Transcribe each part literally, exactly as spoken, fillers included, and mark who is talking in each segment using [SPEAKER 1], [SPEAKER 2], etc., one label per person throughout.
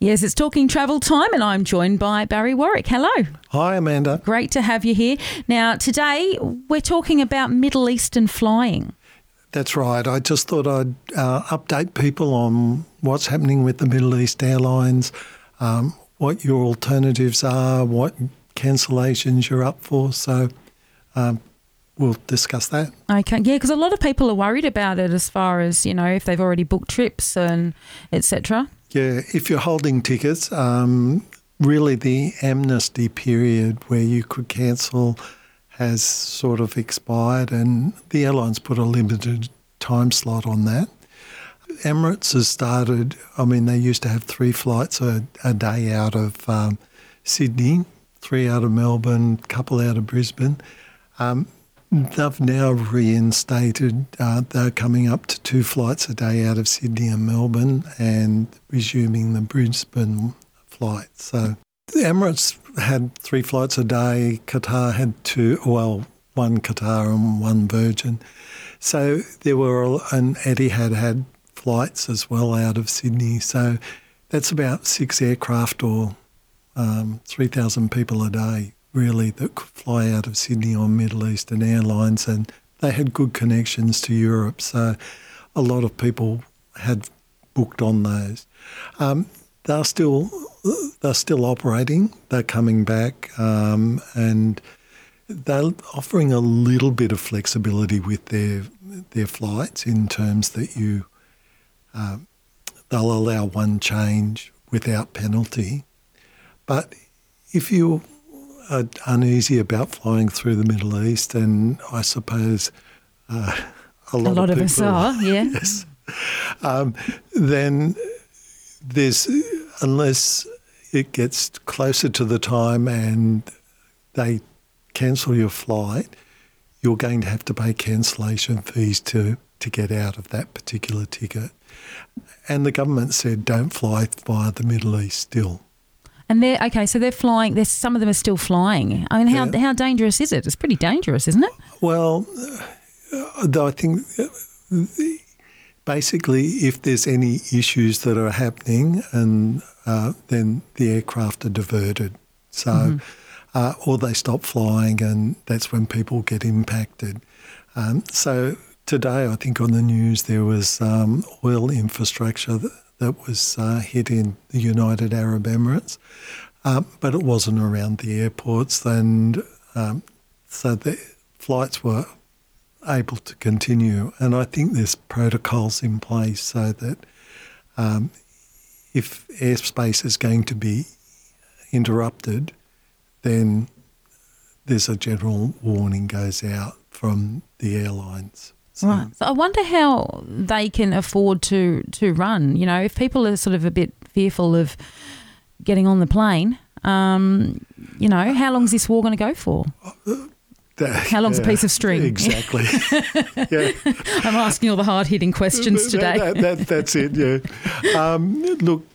[SPEAKER 1] Yes, it's Talking Travel time and I'm joined by Barry Warwick. Hello.
[SPEAKER 2] Hi, Amanda.
[SPEAKER 1] Great to have you here. Now, today we're talking about Middle Eastern flying.
[SPEAKER 2] That's right. I just thought I'd uh, update people on what's happening with the Middle East Airlines, um, what your alternatives are, what cancellations you're up for. So um, we'll discuss that.
[SPEAKER 1] Okay, yeah, because a lot of people are worried about it as far as, you know, if they've already booked trips and et cetera.
[SPEAKER 2] Yeah, if you're holding tickets, um, really the amnesty period where you could cancel has sort of expired and the airlines put a limited time slot on that. Emirates has started, I mean, they used to have three flights a, a day out of um, Sydney, three out of Melbourne, a couple out of Brisbane. Um, they've now reinstated, uh, they're coming up to two flights a day out of Sydney and Melbourne and resuming the Brisbane flight. So the Emirates had three flights a day, Qatar had two, well, one Qatar and one Virgin. So there were, and Etihad had flights as well out of Sydney. So that's about six aircraft or um, three thousand people a day, really, that could fly out of Sydney on Middle Eastern Airlines, and they had good connections to Europe. So a lot of people had booked on those. Um, they're still they're still operating. They're coming back, um, and they're offering a little bit of flexibility with their their flights in terms that you uh, they'll allow one change without penalty. But if you are uneasy about flying through the Middle East, and I suppose uh, a lot,
[SPEAKER 1] a lot
[SPEAKER 2] of,
[SPEAKER 1] of,
[SPEAKER 2] people,
[SPEAKER 1] us are, yeah.
[SPEAKER 2] Yes, um, then there's, unless it gets closer to the time and they cancel your flight, you're going to have to pay cancellation fees to, to get out of that particular ticket. And the government said don't fly via the Middle East still.
[SPEAKER 1] And they're, okay, so they're flying, there's, some of them are still flying. I mean, how
[SPEAKER 2] Yeah.
[SPEAKER 1] how dangerous is it? It's pretty dangerous, isn't it?
[SPEAKER 2] Well, uh, though I think uh, the, basically if there's any issues that are happening, and uh, then the aircraft are diverted. So, mm-hmm. uh, or they stop flying, and that's when people get impacted. Um, so today I think on the news there was um, oil infrastructure that, that was uh, hit in the United Arab Emirates, um, but it wasn't around the airports, and um, so the flights were able to continue. And I think there's protocols in place so that um, if airspace is going to be interrupted, then there's a general warning goes out from the airlines. So,
[SPEAKER 1] right. So I wonder how they can afford to, to run. You know, if people are sort of a bit fearful of getting on the plane, um, you know, how long is this war going to go for?
[SPEAKER 2] That,
[SPEAKER 1] How long's
[SPEAKER 2] yeah,
[SPEAKER 1] a piece of string?
[SPEAKER 2] Exactly. Yeah.
[SPEAKER 1] I'm asking all the hard-hitting questions today.
[SPEAKER 2] That, that, that, that's it, yeah. Um, look,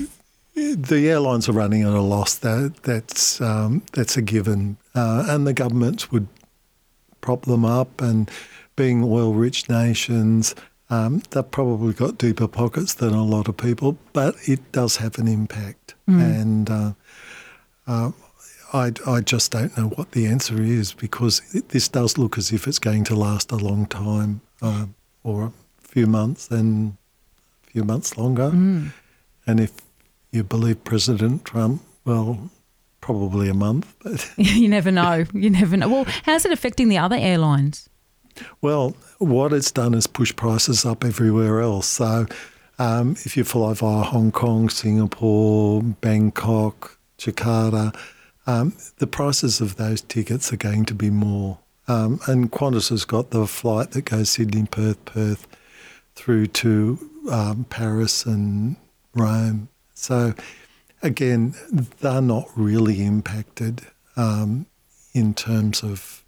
[SPEAKER 2] the airlines are running at a loss. That, that's, um, that's a given. Uh, and the governments would prop them up, and being oil-rich nations, um, they've probably got deeper pockets than a lot of people, but it does have an impact. Mm. And uh, uh, I, I just don't know what the answer is, because this does look as if it's going to last a long time, uh, or a few months and a few months longer.
[SPEAKER 1] Mm.
[SPEAKER 2] And if you believe President Trump, well, probably a month. But
[SPEAKER 1] you never know. You never know. Well, how's it affecting the other airlines?
[SPEAKER 2] Well, what it's done is push prices up everywhere else. So um, if you fly via Hong Kong, Singapore, Bangkok, Jakarta, Um, the prices of those tickets are going to be more. Um, and Qantas has got the flight that goes Sydney, Perth, Perth through to um, Paris and Rome. So, again, they're not really impacted um, in terms of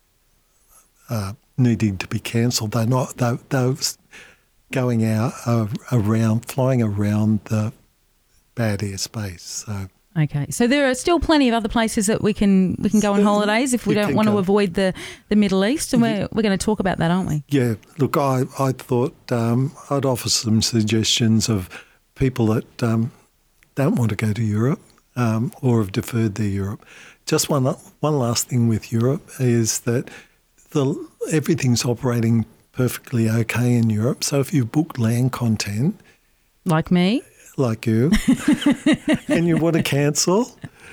[SPEAKER 2] uh, needing to be cancelled. They're not. They're, they're going out uh, around, flying around the bad airspace. So.
[SPEAKER 1] Okay, so there are still plenty of other places that we can we can go on holidays if we
[SPEAKER 2] You
[SPEAKER 1] don't
[SPEAKER 2] can
[SPEAKER 1] want to
[SPEAKER 2] go.
[SPEAKER 1] avoid the, the Middle East, and we're we're going to talk about that, aren't we?
[SPEAKER 2] Yeah, look, I, I thought um, I'd offer some suggestions of people that um, don't want to go to Europe um, or have deferred their Europe. Just one one last thing with Europe is that the everything's operating perfectly okay in Europe. So if you've booked land content,
[SPEAKER 1] like me,
[SPEAKER 2] like you, and you want to cancel,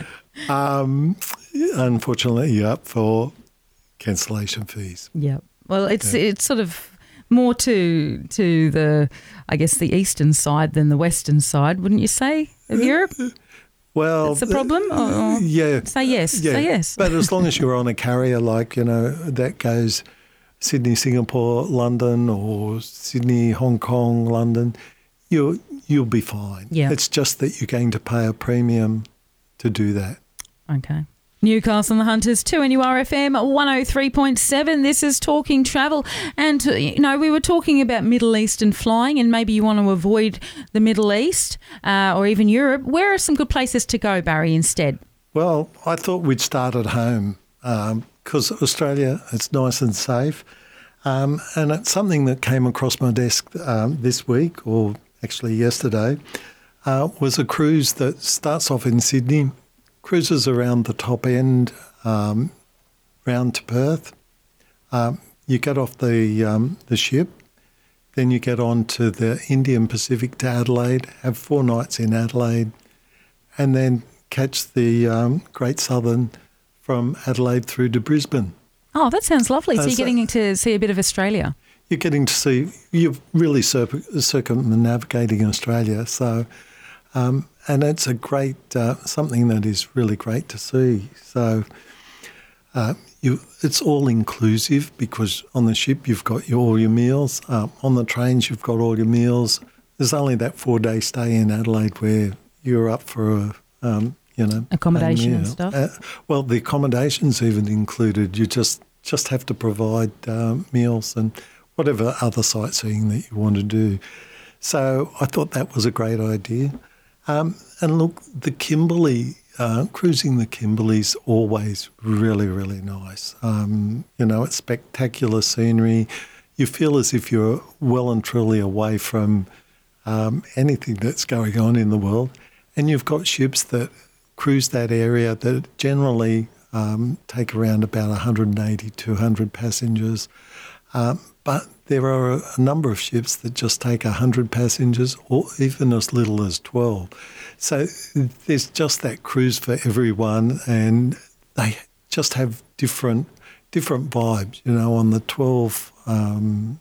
[SPEAKER 2] um, unfortunately, you're up for cancellation fees.
[SPEAKER 1] Yeah. Well, it's
[SPEAKER 2] yeah.
[SPEAKER 1] it's sort of more to to the, I guess, the eastern side than the western side, wouldn't you say, of Europe?
[SPEAKER 2] Well,
[SPEAKER 1] it's a problem. Or, or
[SPEAKER 2] yeah.
[SPEAKER 1] Say yes.
[SPEAKER 2] Yeah.
[SPEAKER 1] Say yes.
[SPEAKER 2] But as long as you're on a carrier, like you know, that goes Sydney, Singapore, London, or Sydney, Hong Kong, London, you you'll be fine.
[SPEAKER 1] Yeah.
[SPEAKER 2] It's just that you're going to pay a premium to do that.
[SPEAKER 1] Okay. Newcastle and the Hunters, two N U R F M one oh three point seven. This is Talking Travel. And, you know, we were talking about Middle Eastern flying, and maybe you want to avoid the Middle East uh, or even Europe. Where are some good places to go, Barry, instead?
[SPEAKER 2] Well, I thought we'd start at home because um, Australia, it's nice and safe. Um, and it's something that came across my desk um, this week, or actually yesterday, uh, was a cruise that starts off in Sydney, cruises around the top end, um, round to Perth. Um, you get off the um, the ship, then you get on to the Indian Pacific to Adelaide, have four nights in Adelaide, and then catch the um, Great Southern from Adelaide through to Brisbane.
[SPEAKER 1] Oh, that sounds lovely. So
[SPEAKER 2] uh,
[SPEAKER 1] you're
[SPEAKER 2] so
[SPEAKER 1] getting to see a bit of Australia.
[SPEAKER 2] You're getting to see, you're really circ- circumnavigating Australia. So, um, and it's a great, uh, something that is really great to see. So uh, you, it's all inclusive because on the ship you've got your, all your meals. Uh, on the trains you've got all your meals. There's only that four-day stay in Adelaide where you're up for a, um, you know,
[SPEAKER 1] accommodation and stuff.
[SPEAKER 2] Uh, well, the accommodation's even included. You just just have to provide um, meals and whatever other sightseeing that you want to do. So I thought that was a great idea. Um, and look, the Kimberley, uh, cruising the Kimberley's always really, really nice. Um, you know, it's spectacular scenery. You feel as if you're well and truly away from um, anything that's going on in the world. And you've got ships that cruise that area that generally um, take around about one hundred eighty, two hundred passengers. Um, but there are a number of ships that just take one hundred passengers or even as little as twelve. So there's just that cruise for everyone, and they just have different different vibes. You know, on the twelve um,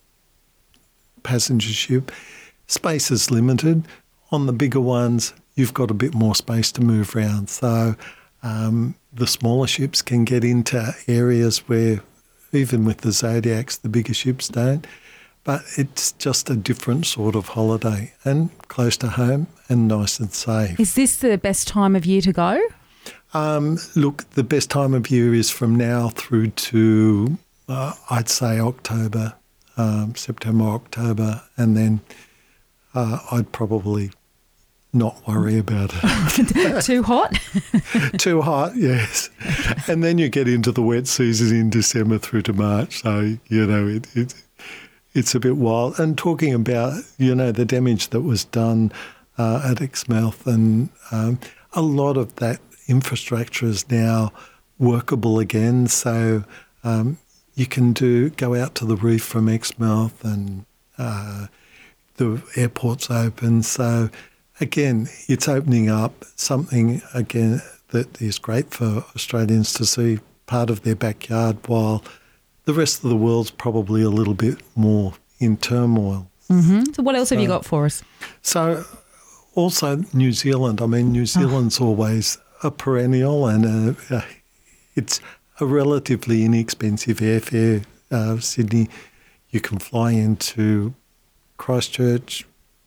[SPEAKER 2] passenger ship, space is limited. On the bigger ones, you've got a bit more space to move around. So um, the smaller ships can get into areas where, even with the Zodiacs, the bigger ships don't. But it's just a different sort of holiday and close to home and nice and safe.
[SPEAKER 1] Is this the best time of year to go?
[SPEAKER 2] Um, look, the best time of year is from now through to, uh, I'd say, October, um, September, October, and then uh, I'd probably not worry about it.
[SPEAKER 1] Too hot?
[SPEAKER 2] Too hot, yes. And then you get into the wet season in December through to March. So, you know, it, it it's a bit wild. And talking about, you know, the damage that was done uh, at Exmouth, and um, a lot of that infrastructure is now workable again. So um, you can do go out to the reef from Exmouth, and uh, the airport's open. So again, it's opening up something, again, that is great for Australians to see part of their backyard, while the rest of the world's probably a little bit more in turmoil.
[SPEAKER 1] Mm-hmm. So what else
[SPEAKER 2] so,
[SPEAKER 1] have you got for us?
[SPEAKER 2] So also New Zealand. I mean, New Zealand's oh. always a perennial, and a, a, it's a relatively inexpensive airfare. Uh, Sydney, you can fly into Christchurch,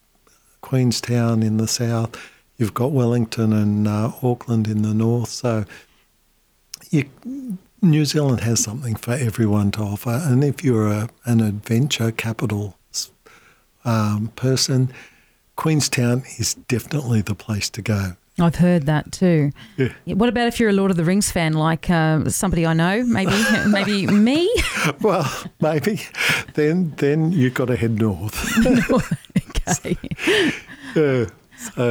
[SPEAKER 2] Queenstown in the south. You've got Wellington and uh, Auckland in the north. So you, New Zealand has something for everyone to offer. And if you're a, an adventure capital um, person, Queenstown is definitely the place to go.
[SPEAKER 1] I've heard that too.
[SPEAKER 2] Yeah.
[SPEAKER 1] What about if you're a Lord of the Rings fan, like uh, somebody I know, maybe maybe me?
[SPEAKER 2] Well, maybe. Then then you've got to head north.
[SPEAKER 1] Okay.
[SPEAKER 2] Yeah. So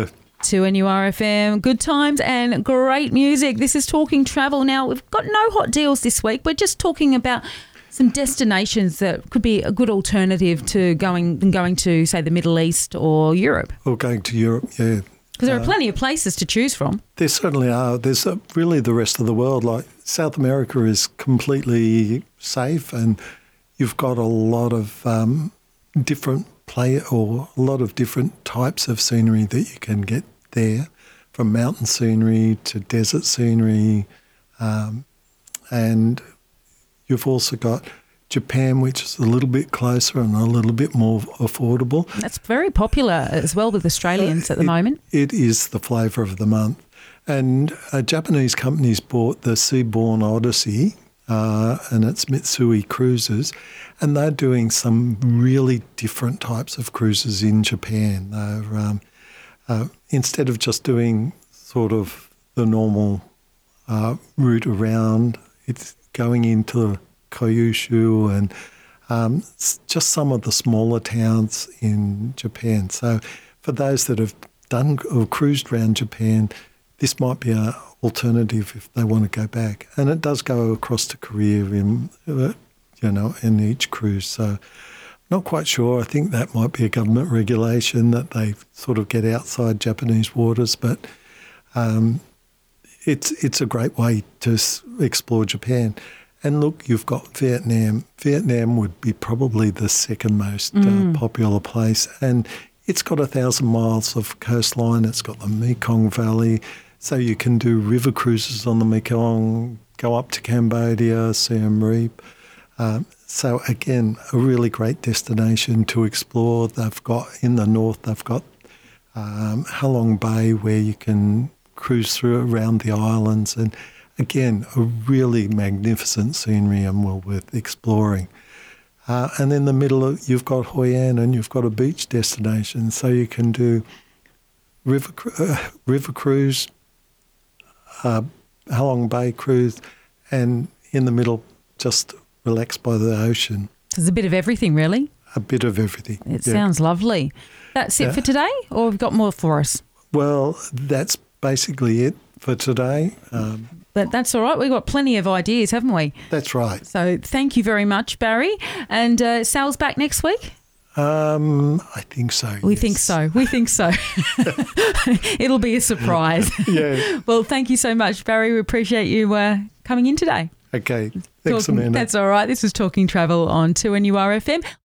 [SPEAKER 1] two N U R F M, good times and great music. This is Talking Travel. Now, we've got no hot deals this week. We're just talking about some destinations that could be a good alternative to going than going to, say, the Middle East or Europe.
[SPEAKER 2] Or going to Europe, yeah.
[SPEAKER 1] Because there are plenty of places to choose from.
[SPEAKER 2] There certainly are. There's uh, really the rest of the world. Like South America is completely safe, and you've got a lot of um, different play or a lot of different types of scenery that you can get there, from mountain scenery to desert scenery, um, and you've also got Japan, which is a little bit closer and a little bit more affordable.
[SPEAKER 1] That's very popular as well with Australians uh, at the
[SPEAKER 2] it,
[SPEAKER 1] moment.
[SPEAKER 2] It is the flavour of the month. And a Japanese company's bought the Seabourn Odyssey, uh, and it's Mitsui Cruises, and they're doing some really different types of cruises in Japan. They're, um, uh, instead of just doing sort of the normal uh, route around, it's going into Kyushu and um, just some of the smaller towns in Japan. So for those that have done or cruised around Japan, this might be an alternative if they want to go back. And it does go across to Korea in, you know, in each cruise. So not quite sure. I think that might be a government regulation that they sort of get outside Japanese waters, but um, it's it's a great way to explore Japan. And look, you've got Vietnam. Vietnam would be probably the second most mm. uh, popular place. And it's got a thousand miles of coastline. It's got the Mekong Valley. So you can do river cruises on the Mekong, go up to Cambodia, Siem Reap. Um, so again, a really great destination to explore. They've got, in the north, they've got um, Halong Bay, where you can cruise through around the islands, and again, a really magnificent scenery and well worth exploring. Uh, and in the middle, of, you've got Hoi An, and you've got a beach destination, so you can do river uh, river cruise, uh, Halong Bay cruise, and in the middle, just relax by the ocean.
[SPEAKER 1] There's a bit of everything, really.
[SPEAKER 2] A bit of everything.
[SPEAKER 1] It
[SPEAKER 2] yeah.
[SPEAKER 1] sounds lovely. That's it yeah. for today, or we've got more for us?
[SPEAKER 2] Well, that's basically it for today. Um,
[SPEAKER 1] But that's all right. We've got plenty of ideas, haven't we?
[SPEAKER 2] That's right.
[SPEAKER 1] So thank you very much, Barry. And uh, Sal's back next week?
[SPEAKER 2] Um, I think so.
[SPEAKER 1] We
[SPEAKER 2] yes.
[SPEAKER 1] think so. We think so. It'll be a surprise.
[SPEAKER 2] Yeah.
[SPEAKER 1] Well, thank you so much, Barry. We appreciate you uh, coming in today.
[SPEAKER 2] Okay. Thanks,
[SPEAKER 1] Talking,
[SPEAKER 2] Amanda.
[SPEAKER 1] That's all right. This was Talking Travel on two N U R F M.